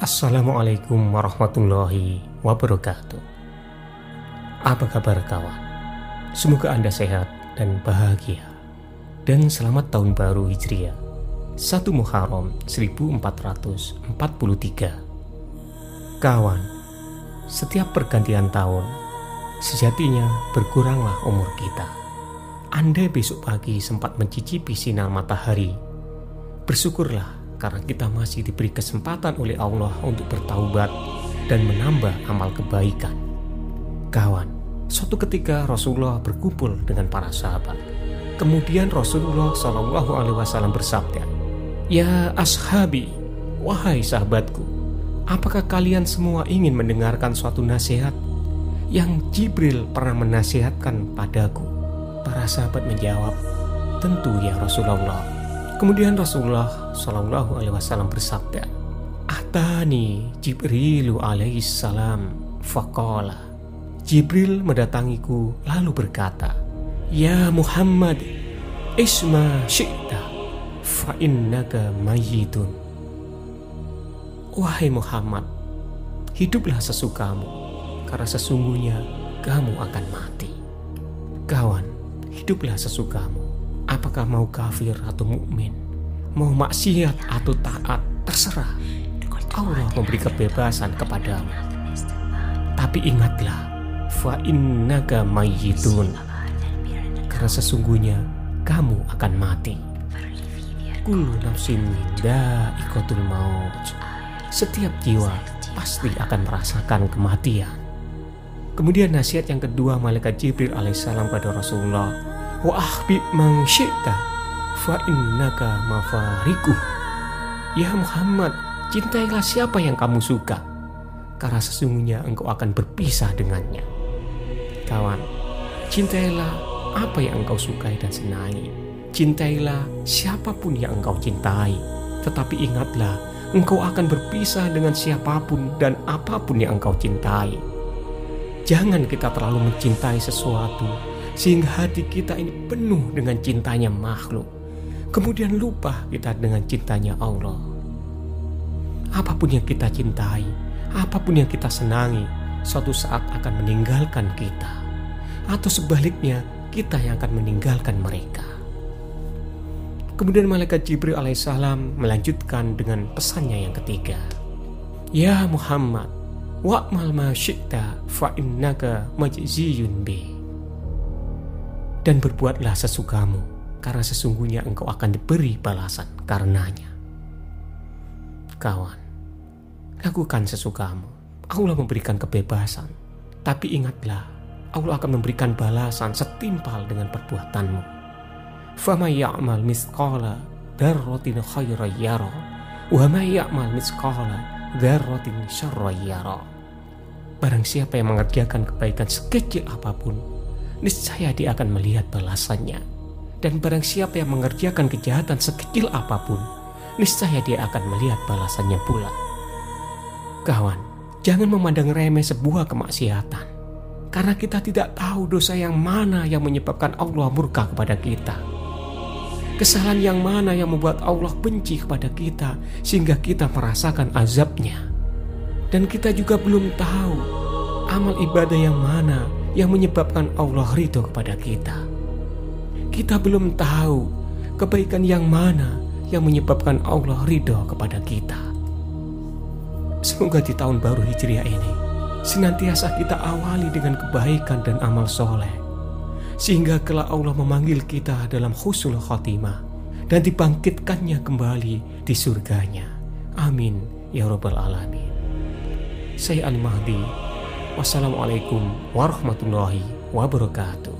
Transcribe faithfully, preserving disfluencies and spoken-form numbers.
Assalamualaikum warahmatullahi wabarakatuh. Apa kabar kawan? Semoga Anda sehat dan bahagia. Dan selamat tahun baru Hijriah satu Muharram seribu empat ratus empat puluh tiga. Kawan, setiap pergantian tahun sejatinya berkuranglah umur kita. Andai besok pagi sempat mencicipi sinar matahari, bersyukurlah karena kita masih diberi kesempatan oleh Allah untuk bertaubat dan menambah amal kebaikan. Kawan, suatu ketika Rasulullah berkumpul dengan para sahabat. Kemudian Rasulullah shallallahu alaihi wasallam bersabda, "Ya ashabi, wahai sahabatku, apakah kalian semua ingin mendengarkan suatu nasihat yang Jibril pernah menasihatkan padaku?" Para sahabat menjawab, "Tentu ya Rasulullah." Kemudian Rasulullah shallallahu alaihi wasallam bersabda, "Atani Jibrilu alaihi salam faqala." Jibril mendatangiku lalu berkata, "Ya Muhammad, isma syi'ta fa innaka mayyitun." Wahai Muhammad, hiduplah sesukamu karena sesungguhnya kamu akan mati. Kawan, hiduplah sesukamu. Apakah mau kafir atau mukmin, mau maksiat atau taat, terserah. Allah memberi kebebasan kepadamu. Tapi ingatlah, fa innaka mayyitun, karena sesungguhnya kamu akan mati. Kullu nafsin dha'iqatul maut. Setiap jiwa pasti akan merasakan kematian. Kemudian nasihat yang kedua malaikat Jibril alaihissalam pada Rasulullah, wa ahbib man syi'ta fa innaka mafarikuh. Ya Muhammad, cintailah siapa yang kamu suka, karena sesungguhnya engkau akan berpisah dengannya. Kawan, cintailah apa yang engkau sukai dan senangi. Cintailah siapapun yang engkau cintai. Tetapi ingatlah, engkau akan berpisah dengan siapapun dan apapun yang engkau cintai. Jangan kita terlalu mencintai sesuatu sehingga hati kita ini penuh dengan cintanya makhluk, kemudian lupa kita dengan cintanya Allah. Apapun yang kita cintai, apapun yang kita senangi, suatu saat akan meninggalkan kita, atau sebaliknya kita yang akan meninggalkan mereka. Kemudian malaikat Jibril alaihissalam melanjutkan dengan pesannya yang ketiga, "Ya Muhammad, wa'mal ma syi'ta fa innaka majziyun bi." Dan berbuatlah sesukamu, karena sesungguhnya engkau akan diberi balasan karenanya. Kawan, lakukan sesukamu. Allah memberikan kebebasan. Tapi ingatlah, Allah akan memberikan balasan setimpal dengan perbuatanmu. Faman ya'mal mithqala dzarratin khairan yara, wa man ya'mal mithqala dzarratin syarran yara. Barang siapa yang mengerjakan kebaikan sekecil apapun, niscaya dia akan melihat balasannya. Dan barang siapa yang mengerjakan kejahatan sekecil apapun, niscaya dia akan melihat balasannya pula. Kawan, jangan memandang remeh sebuah kemaksiatan, karena kita tidak tahu dosa yang mana yang menyebabkan Allah murka kepada kita. Kesalahan yang mana yang membuat Allah benci kepada kita sehingga kita merasakan azabnya. Dan kita juga belum tahu amal ibadah yang mana yang menyebabkan Allah ridho kepada kita. Kita belum tahu kebaikan yang mana yang menyebabkan Allah ridho kepada kita. Semoga di tahun baru Hijriah ini senantiasa kita awali dengan kebaikan dan amal soleh, sehingga kelak Allah memanggil kita dalam husnul khotimah dan dibangkitkannya kembali di surganya. Amin ya rabbal alamin. Saya Al Mahdi. Wassalamualaikum warahmatullahi wabarakatuh.